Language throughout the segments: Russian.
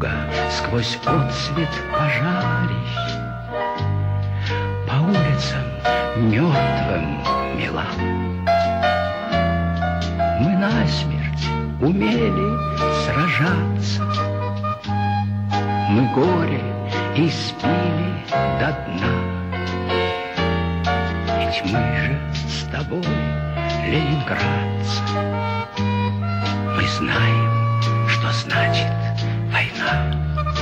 друга сквозь отсвет пожарищ, по улицам мертвым мела. Мы насмерть умели сражаться, мы горе испили до дна. Ведь мы же с тобой, ленинградцы, мы знаем, что значит война.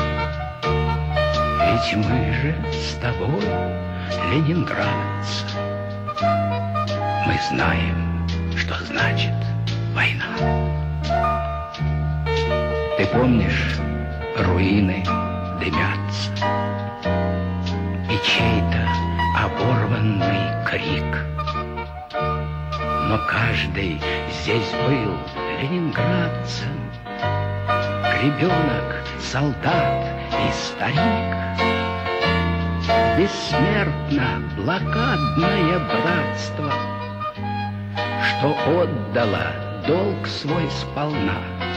Ведь мы же с тобой, ленинградцы, мы знаем, что значит война. Ты помнишь, руины дымятся, и чей-то оборванный крик. Но каждый здесь был ленинградцем, ребенок, солдат и старик. Бессмертно блокадное братство, что отдало долг свой сполна.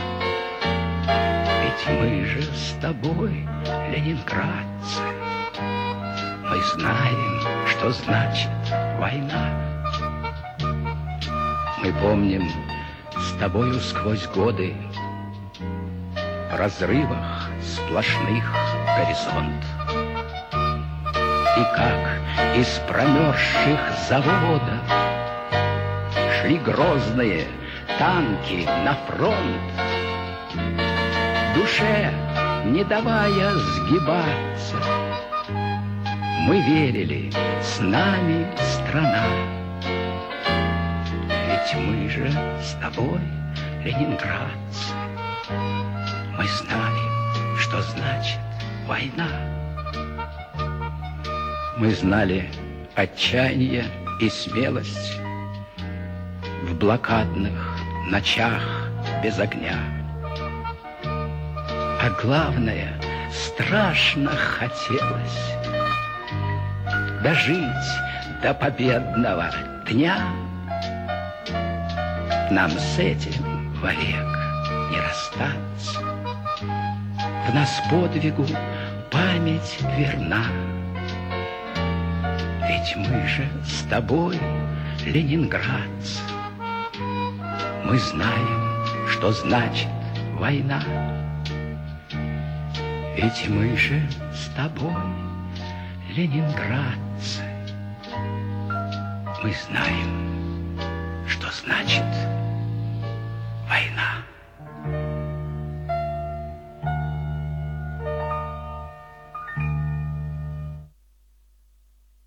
Ведь мы же с тобой, ленинградцы, мы знаем, что значит война. Мы помним с тобою сквозь годы в разрывах сплошных горизонт. И как из промерзших заводов шли грозные танки на фронт, душе не давая сгибаться. Мы верили, с нами страна. Ведь мы же с тобой, ленинградцы, мы знаем, что значит война. Мы знали отчаяние и смелость в блокадных ночах без огня. А главное, страшно хотелось дожить до победного дня. Нам с этим вовек не расстаться. В нас подвигу память верна. Ведь мы же с тобой, ленинградцы, мы знаем, что значит война. Ведь мы же с тобой, ленинградцы, мы знаем, что значит война.